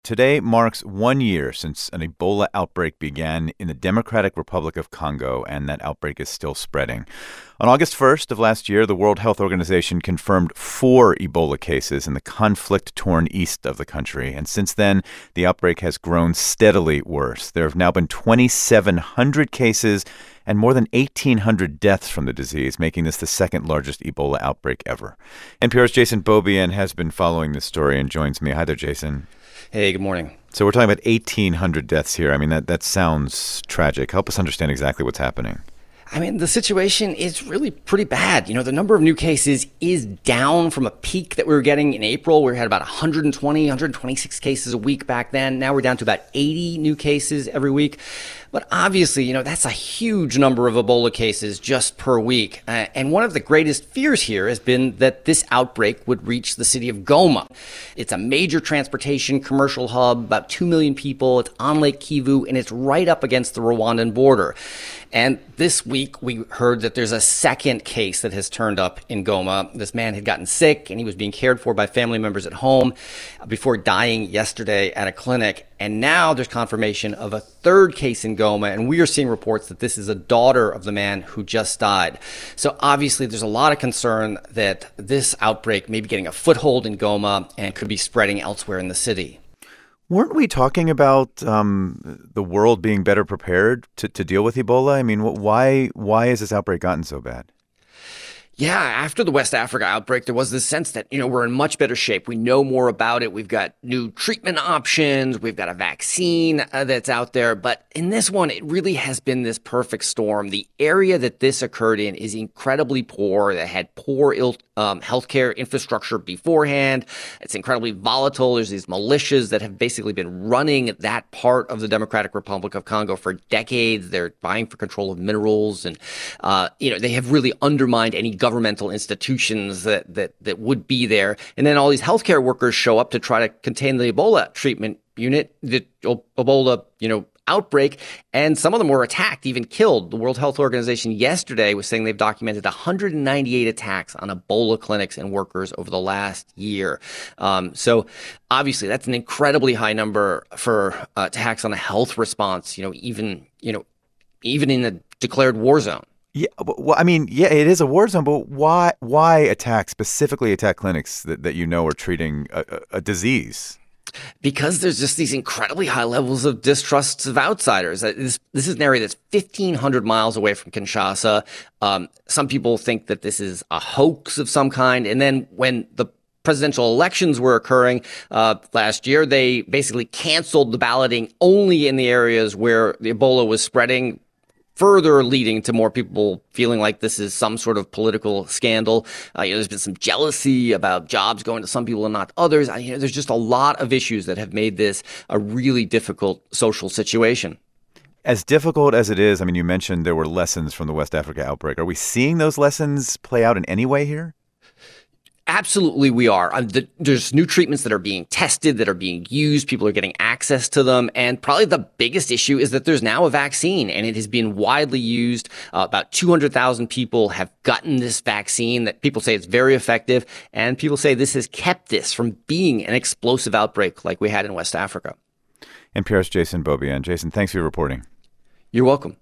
Today marks 1 year since an Ebola outbreak began in the Democratic Republic of Congo, and that outbreak is still spreading. On August 1st of last year, the World Health Organization confirmed 4 Ebola cases in the conflict-torn east of the country. And since then, the outbreak has grown steadily worse. There have now been 2,700 cases and more than 1,800 deaths from the disease, making this the second largest Ebola outbreak ever. NPR's Jason Beaubien has been following this story and joins me. Hi there, Jason. Hey, good morning. So we're talking about 1,800 deaths here. I mean, that sounds tragic. Help us understand exactly what's happening. I mean, the situation is really pretty bad. You know, the number of new cases is down from a peak that we were getting in April. We had about 126 cases a week back then. Now we're down to about 80 new cases every week. But obviously, you know, that's a huge number of Ebola cases just per week. And one of the greatest fears here has been that this outbreak would reach the city of Goma. It's a major transportation commercial hub, about 2 million people. It's on Lake Kivu, and it's right up against the Rwandan border. And this week, we heard that there's a second case that has turned up in Goma. This man had gotten sick, and he was being cared for by family members at home before dying yesterday at a clinic. And now there's confirmation of a third case in Goma, and we are seeing reports that this is a daughter of the man who just died. So obviously, there's a lot of concern that this outbreak may be getting a foothold in Goma and could be spreading elsewhere in the city. Weren't we talking about the world being better prepared to deal with Ebola? I mean, why has this outbreak gotten so bad? Yeah, after the West Africa outbreak, there was this sense that, you know, we're in much better shape. We know more about it. We've got new treatment options. We've got a vaccine that's out there. But in this one, it really has been this perfect storm. The area that this occurred in is incredibly poor. They had poor healthcare infrastructure beforehand. It's incredibly volatile. There's these militias that have basically been running that part of the Democratic Republic of Congo for decades. They're vying for control of minerals. And, they have really undermined any governmental institutions that would be there. And then all these healthcare workers show up to try to contain the Ebola treatment unit, the Ebola, outbreak, and some of them were attacked, even killed. The World Health Organization yesterday was saying they've documented 198 attacks on Ebola clinics and workers over the last year. So obviously that's an incredibly high number for attacks on a health response, even in a declared war zone. Yeah, well, I mean, yeah, it is a war zone, but why specifically attack clinics that are treating a disease? Because there's just these incredibly high levels of distrust of outsiders. This is an area that's 1,500 miles away from Kinshasa. Some people think that this is a hoax of some kind. And then when the presidential elections were occurring last year, they basically canceled the balloting only in the areas where the Ebola was spreading, further leading to more people feeling like this is some sort of political scandal. There's been some jealousy about jobs going to some people and not others. There's just a lot of issues that have made this a really difficult social situation. As difficult as it is, I mean, you mentioned there were lessons from the West Africa outbreak. Are we seeing those lessons play out in any way here? Absolutely, we are. There's new treatments that are being tested, that are being used. People are getting access to them. And probably the biggest issue is that there's now a vaccine, and it has been widely used. About 200,000 people have gotten this vaccine. That people say it's very effective. And people say this has kept this from being an explosive outbreak like we had in West Africa. NPR's Jason Beaubien. Jason, thanks for your reporting. You're welcome.